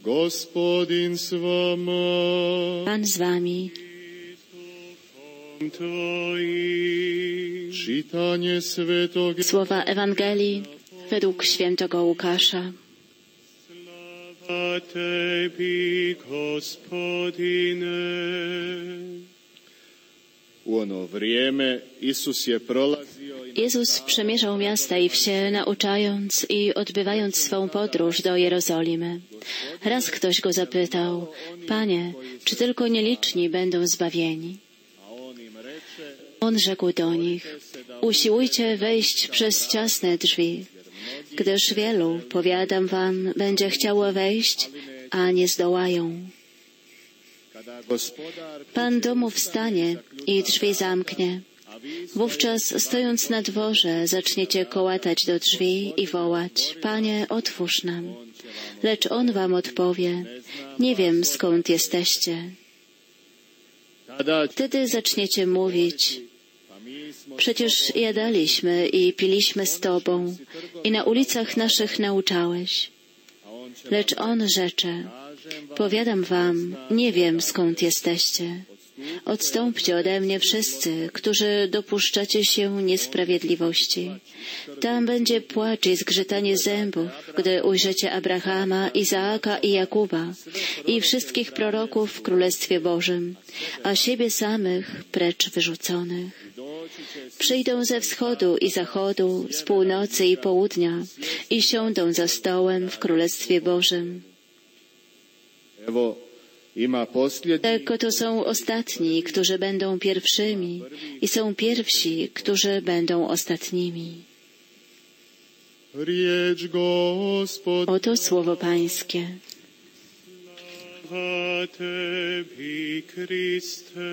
Gospodin s vama. Pan z wami. Czytanie Svetog Słowa Ewangelii według świętego Łukasza. Slava Tebi, Gospodine. U ono vrijeme Isus je prolazio. Jezus przemierzał miasta i wsie, nauczając i odbywając swą podróż do Jerozolimy. Raz ktoś go zapytał: Panie, czy tylko nieliczni będą zbawieni? On rzekł do nich: usiłujcie wejść przez ciasne drzwi, gdyż wielu, powiadam wam, będzie chciało wejść, a nie zdołają. Pan domu wstanie i drzwi zamknie. Wówczas, stojąc na dworze, zaczniecie kołatać do drzwi i wołać: Panie, otwórz nam. Lecz on wam odpowie: nie wiem, skąd jesteście. Wtedy zaczniecie mówić: przecież jadaliśmy i piliśmy z Tobą i na ulicach naszych nauczałeś. Lecz on rzecze: powiadam wam, nie wiem, skąd jesteście. Odstąpcie ode mnie wszyscy, którzy dopuszczacie się niesprawiedliwości. Tam będzie płacz i zgrzytanie zębów, gdy ujrzycie Abrahama, Izaaka i Jakuba i wszystkich proroków w Królestwie Bożym, a siebie samych precz wyrzuconych. Przyjdą ze wschodu i zachodu, z północy i południa i siądą za stołem w Królestwie Bożym. Tylko to są ostatni, którzy będą pierwszymi, i są pierwsi, którzy będą ostatnimi. Oto słowo Pańskie. Slava Tebi, Chryste.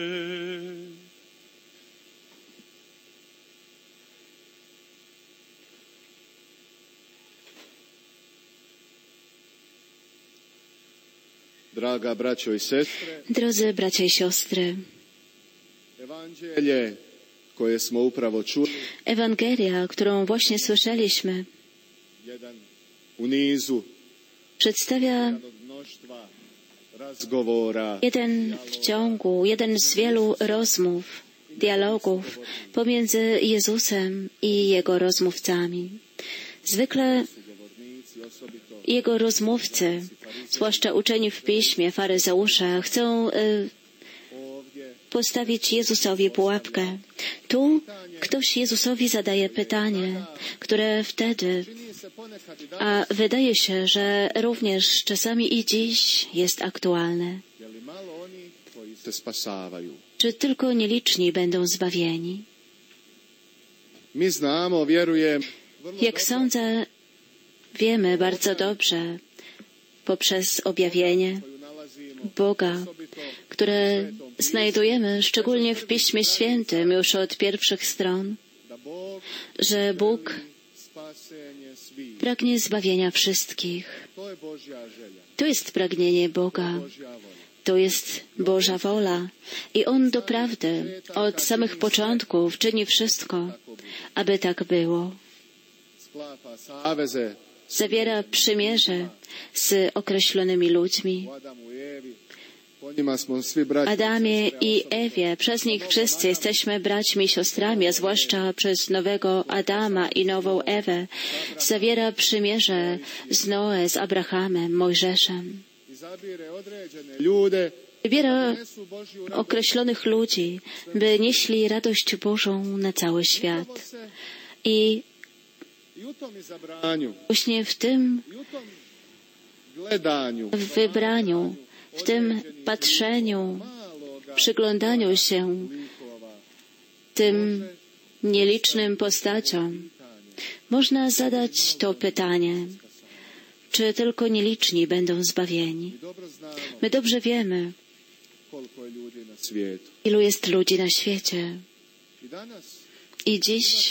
Draga braćo i sestre, Drodzy bracia i siostry, Ewangelje koje smo upravo čuli, Ewangelia, którą właśnie słyszeliśmy, jedan u nizu przedstawia od mnoštva razgovora, jeden z wielu rozmów, dialogów pomiędzy Jezusem i Jego rozmówcami. Zwykle Jego rozmówcy, zwłaszcza uczeni w piśmie, faryzeusze, chcą postawić Jezusowi pułapkę. Tu ktoś Jezusowi zadaje pytanie, które wtedy, a wydaje się, że również czasami i dziś jest aktualne. Czy tylko nieliczni będą zbawieni? Jak sądzę, wiemy bardzo dobrze poprzez objawienie Boga, które znajdujemy szczególnie w Piśmie Świętym już od pierwszych stron, że Bóg pragnie zbawienia wszystkich. To jest pragnienie Boga. To jest Boża wola i On doprawdy od samych początków czyni wszystko, aby tak było. Zawiera przymierze z określonymi ludźmi. Adamie i Ewie, przez nich wszyscy jesteśmy braćmi i siostrami, a zwłaszcza przez nowego Adama i nową Ewę. Zawiera przymierze z Noe, z Abrahamem, Mojżeszem. Wybiera określonych ludzi, by nieśli radość Bożą na cały świat. I właśnie w tym wybraniu, w tym patrzeniu, przyglądaniu się tym nielicznym postaciom, można zadać to pytanie, czy tylko nieliczni będą zbawieni. My dobrze wiemy, ilu jest ludzi na świecie. I dziś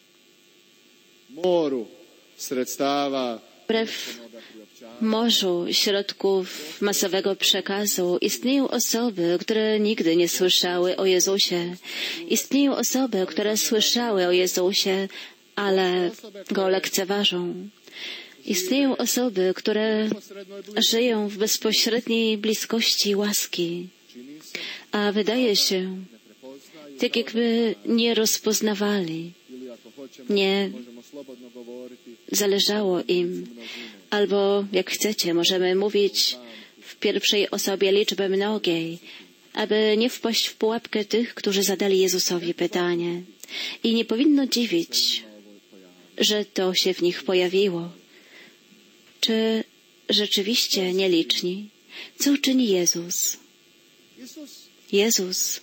wbrew morzu środków masowego przekazu istnieją osoby, które nigdy nie słyszały o Jezusie. Istnieją osoby, które słyszały o Jezusie, ale Go lekceważą. Istnieją osoby, które żyją w bezpośredniej bliskości łaski, a wydaje się, tak jakby nie rozpoznawali, nie zależało im, albo jak chcecie, możemy mówić w pierwszej osobie liczby mnogiej, aby nie wpaść w pułapkę tych, którzy zadali Jezusowi pytanie. I nie powinno dziwić, że to się w nich pojawiło. Czy rzeczywiście nieliczni? Co czyni Jezus? Jezus,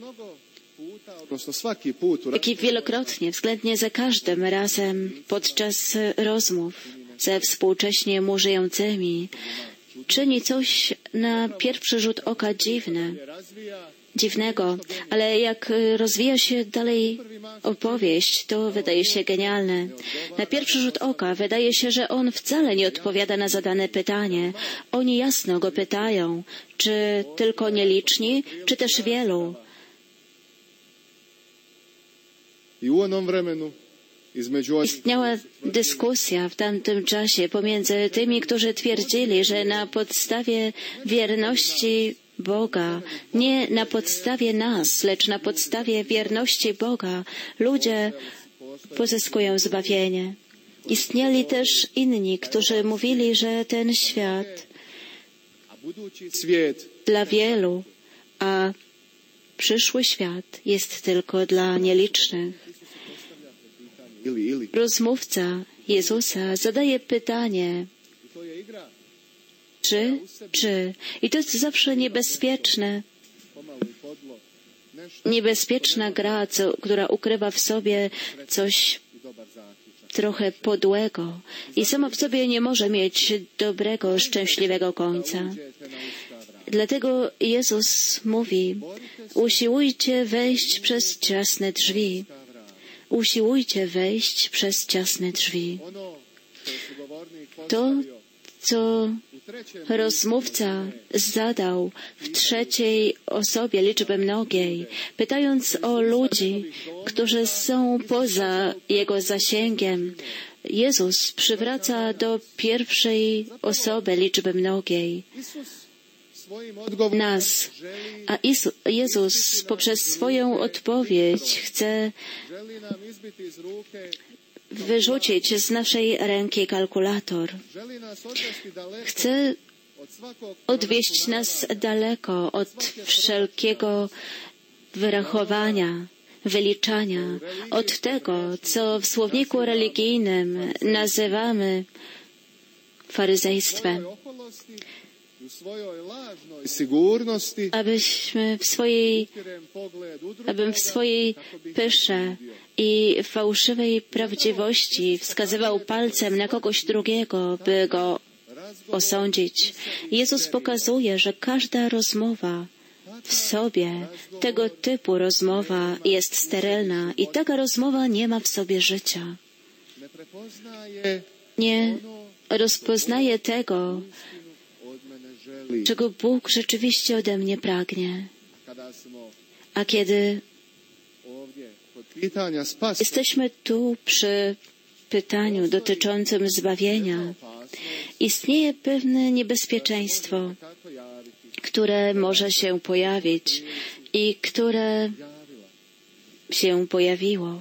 jak i wielokrotnie, względnie za każdym razem podczas rozmów ze współcześnie mu żyjącymi, czyni coś na pierwszy rzut oka dziwnego, ale jak rozwija się dalej opowieść, to wydaje się genialne. Na pierwszy rzut oka wydaje się, że on wcale nie odpowiada na zadane pytanie. Oni jasno go pytają, czy tylko nieliczni, czy też wielu. Istniała dyskusja w tamtym czasie pomiędzy tymi, którzy twierdzili, że na podstawie wierności Boga, nie na podstawie nas, lecz na podstawie wierności Boga, ludzie pozyskują zbawienie. Istnieli też inni, którzy mówili, że ten świat dla wielu, a przyszły świat jest tylko dla nielicznych. Rozmówca Jezusa zadaje pytanie, czy. I to jest zawsze niebezpieczne. Niebezpieczna gra, która ukrywa w sobie coś trochę podłego i sama w sobie nie może mieć dobrego, szczęśliwego końca. Dlatego Jezus mówi, usiłujcie wejść przez ciasne drzwi. Usiłujcie wejść przez ciasne drzwi. To, co rozmówca zadał w trzeciej osobie liczby mnogiej, pytając o ludzi, którzy są poza jego zasięgiem, Jezus przywraca do pierwszej osoby liczby mnogiej nas. A Jezus poprzez swoją odpowiedź chce wyrzucić z naszej ręki kalkulator. Chce odwieźć nas daleko od wszelkiego wyrachowania, wyliczania, od tego, co w słowniku religijnym nazywamy faryzejstwem. Abym w swojej pysze i fałszywej prawdziwości wskazywał palcem na kogoś drugiego, by go osądzić. Jezus pokazuje, że każda rozmowa w sobie, tego typu rozmowa jest sterylna i taka rozmowa nie ma w sobie życia. Nie rozpoznaje tego, czego Bóg rzeczywiście ode mnie pragnie. A kiedy jesteśmy tu przy pytaniu dotyczącym zbawienia, istnieje pewne niebezpieczeństwo, które może się pojawić i które się pojawiło.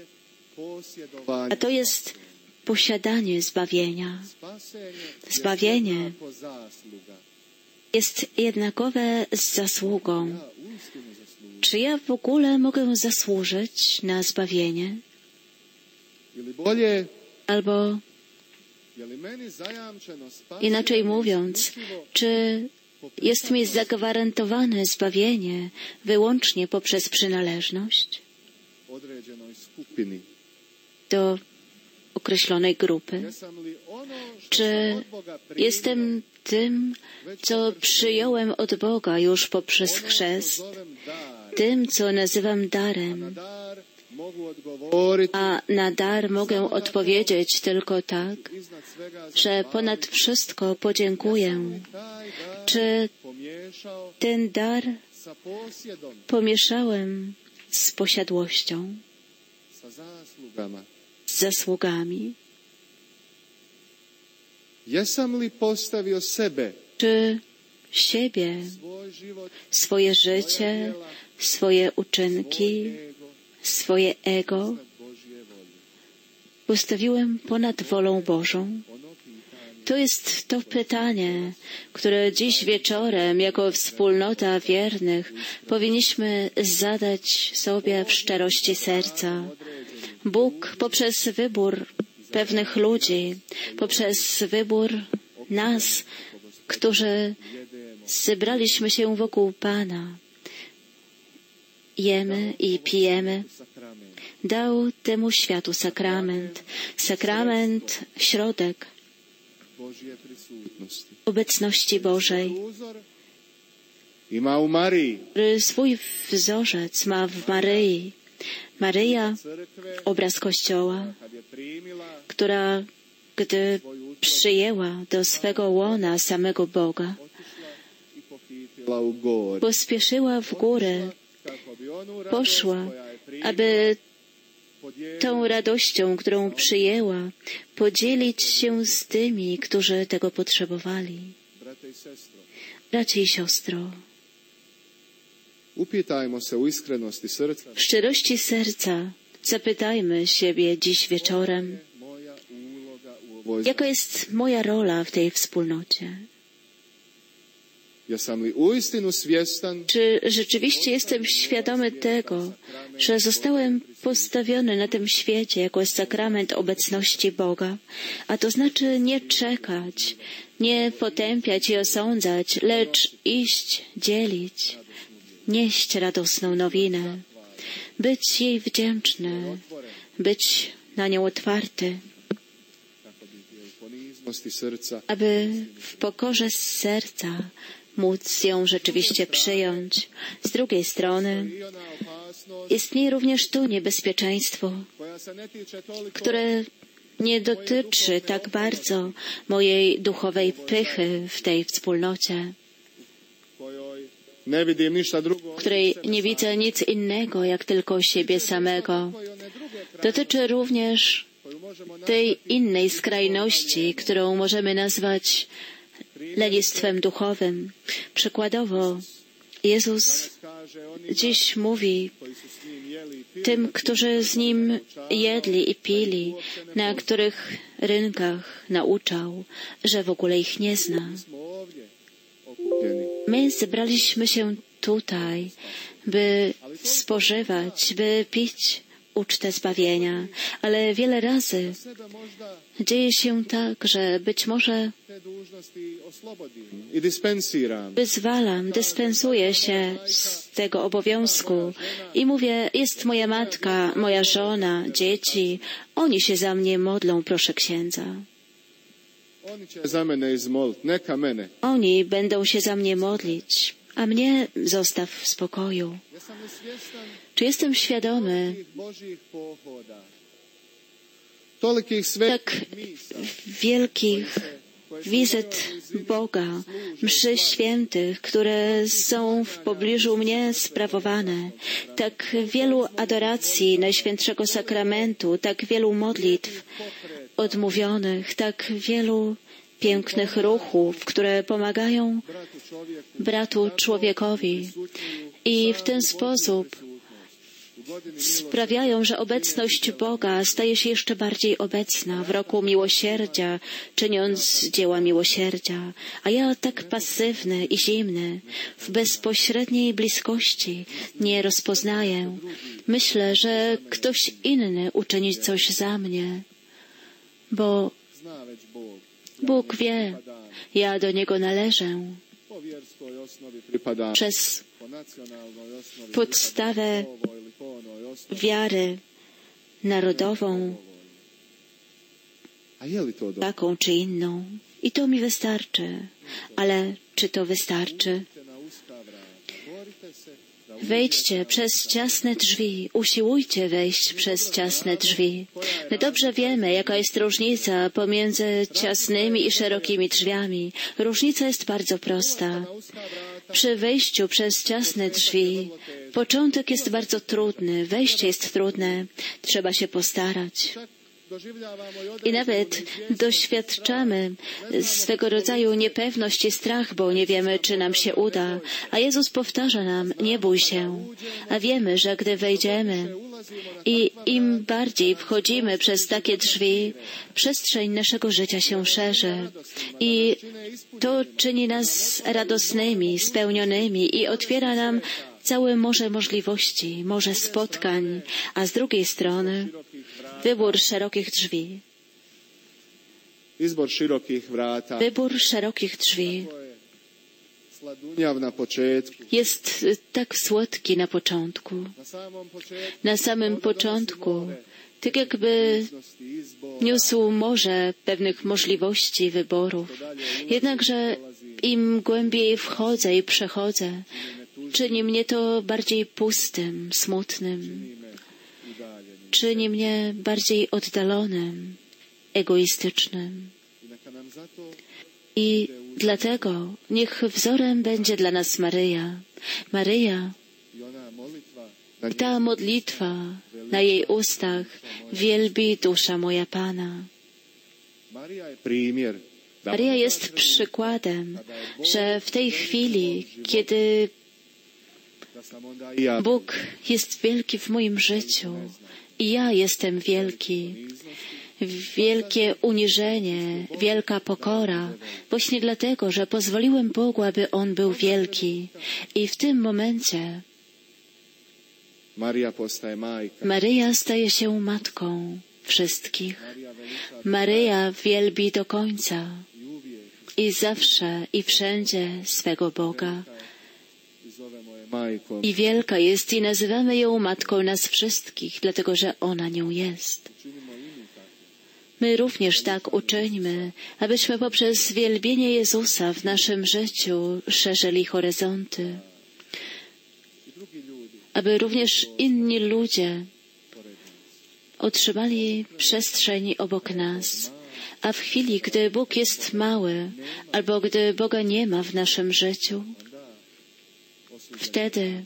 A to jest posiadanie zbawienia. Zbawienie jest jednakowe z zasługą. Czy ja w ogóle mogę zasłużyć na zbawienie? Albo inaczej mówiąc, czy jest mi zagwarantowane zbawienie wyłącznie poprzez przynależność do określonej grupy? Czy jestem tym, co przyjąłem od Boga już poprzez chrzest, tym, co nazywam darem, a na dar mogę odpowiedzieć tylko tak, że ponad wszystko podziękuję. Czy ten dar pomieszałem z posiadłością, z zasługami? Jesam li postavio sebe, Czy siebie, svoj život, swoje życie, swoje uczynki, ego, swoje ego nad Božje volje? postawiłem ponad wolą Bożą? Ono pitanje To jest to pytanie, które dziś wieczorem jako wspólnota wiernych powinniśmy zadać sobie w szczerości serca. Bóg poprzez wybór pewnych ludzi, poprzez wybór nas, którzy zebraliśmy się wokół Pana, jemy i pijemy, sakrament, dał temu światu sakrament. Sakrament, środek Božje prisutnosti. obecności Bożej, Uzor ima u Mariji, który swój wzorzec ma w Maryi. Maryja, crkve, obraz Kościoła, kad je primila która, gdy przyjęła do swego łona samego Boga, otišla i pohitila u gor. pospieszyła w górę, Kako bi onu radost poszła, koja je primila aby podijelila tą radością, którą przyjęła, podzielić się z tymi, którzy tego potrzebowali. brate i sestro. Bracie i siostro, Upitajmo se u iskrenosti srca w szczerości serca zapytajmy siebie dziś wieczorem, moja uloga u ovoj jaka jest moja rola w tej wspólnocie. Jesam li uistinu svjestan Czy rzeczywiście jestem świadomy tego, że zostałem postawiony na tym świecie jako sakrament obecności Boga, a to znaczy nie czekać, nie potępiać i osądzać, lecz iść, dzielić, nieść radosną nowinę, być jej wdzięczny, być na nią otwarty, kako bi je u poniznosti srca aby w pokorze serca móc ją rzeczywiście przyjąć. Z drugiej strony i ona opasnost istnieje również tu niebezpieczeństwo, koja se ne tiče toliko które nie dotyczy tak bardzo mojej duchowej pychy w tej wspólnocie, kojoj ne vidim ništa drugo w której nie widzę nic innego jak tylko siebie samego. koje one druge Dotyczy również koju možemo tej innej skrajności, którą możemy nazwać lenistwem duchowym. Przykładowo, Jezus kaže oni dziś mówi koji su s njim jeli i pili tym, którzy z Nim jedli i pili, na których rynkach nauczał, że w ogóle ich nie zna. smo ovdje okupljeni My zebraliśmy się tutaj, by spożywać, by pić ucztę zbawienia, ale wiele razy sebe možda dzieje się tak, że być może te dužnosti oslobodim i dispensiram wyzwalam, dyspensuję się z tego obowiązku i mówię, jest moja matka, moja żona, dzieci, oni się za mnie modlą, proszę księdza. oni će za mene izmolit, neka mene. Oni będą się za mnie modlić, a mnie zostaw w spokoju. Jesam li svjestan Czy jestem świadomy tih Božjih pohoda, tolikih svetih tak misa, wielkich wizyt Boga, mszy świętych, które są w pobliżu mnie sprawowane, tak wielu adoracji Najświętszego Sakramentu, tak wielu modlitw odmówionych, tak wielu pięknych ruchów, które pomagają bratu čovjeku, bratu człowiekowi i w ten sposób u godini sprawiają, że obecność Boga staje się jeszcze bardziej obecna w roku miłosierdzia, czyniąc dzieła miłosierdzia. A ja tak pasywny i zimny, w bezpośredniej bliskości nie rozpoznaję. Myślę, że ktoś inny uczyni coś za mnie, bo zna već Bog. Bóg wie, ja do Niego należę Po vjerskoj osnovi pripadam, przez po nacionalnoj osnovi podstawę pripadam ovoj ili po onoj osnovi. wiarę narodową, A je li to dobro? taką czy inną. I to mi wystarczy. Ale czy to wystarczy? Idite na uska vrata, borite se da Wejdźcie przez ciasne drzwi, usiłujcie wejść przez ciasne drzwi. My dobrze wiemy, jaka jest różnica pomiędzy ciasnymi i szerokimi drzwiami. Różnica jest bardzo prosta. na uska vrata, Przy wejściu przez ciasne drzwi początek jest bardzo trudny, wejście jest trudne, trzeba się postarać. čak I nawet doświadczamy swego rodzaju niepewność i strach, bo nie wiemy, czy nam się uda. A Jezus powtarza nam, nie bój się. A wiemy, że gdy wejdziemy i im bardziej wchodzimy przez takie drzwi, przestrzeń naszego życia się szerzy. I to czyni nas radosnymi, spełnionymi i otwiera nam całe morze możliwości, morze spotkań, a z drugiej strony wybór szerokich drzwi. Wybór szerokich drzwi jest tak słodki na początku. Na samym początku, tak jakby niósł morze pewnych możliwości wyborów. Jednakże im głębiej wchodzę i przechodzę, czyni mnie to bardziej pustym, smutnym. Czyni mnie bardziej oddalonym, egoistycznym. I dlatego niech wzorem będzie dla nas Maryja. Maryja, ta modlitwa na jej ustach, wielbi dusza moja Pana. Maryja jest przykładem, że w tej chwili, kiedy Bóg jest wielki w moim życiu i ja jestem wielki, wielkie uniżenie, wielka pokora, właśnie dlatego, że pozwoliłem Bogu, aby On był wielki. I w tym momencie Maryja staje się matką wszystkich. Maryja wielbi do końca i zawsze i wszędzie swego Boga. I wielka jest i nazywamy ją matką nas wszystkich, dlatego że ona nią jest. My również tak uczyńmy, abyśmy poprzez wielbienie Jezusa w naszym życiu szerzyli horyzonty, aby również inni ludzie otrzymali przestrzeń obok nas. A w chwili, gdy Bóg jest mały, albo gdy Boga nie ma w naszym życiu, wtedy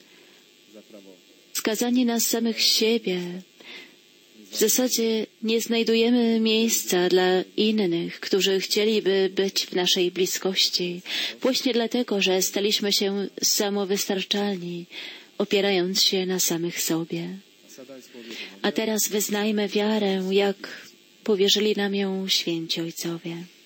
skazani na samych siebie, w zasadzie nie znajdujemy miejsca dla innych, którzy chcieliby być w naszej bliskości, właśnie dlatego, że staliśmy się samowystarczalni, opierając się na samych sobie. A teraz wyznajmy wiarę, jak powierzyli nam ją święci ojcowie.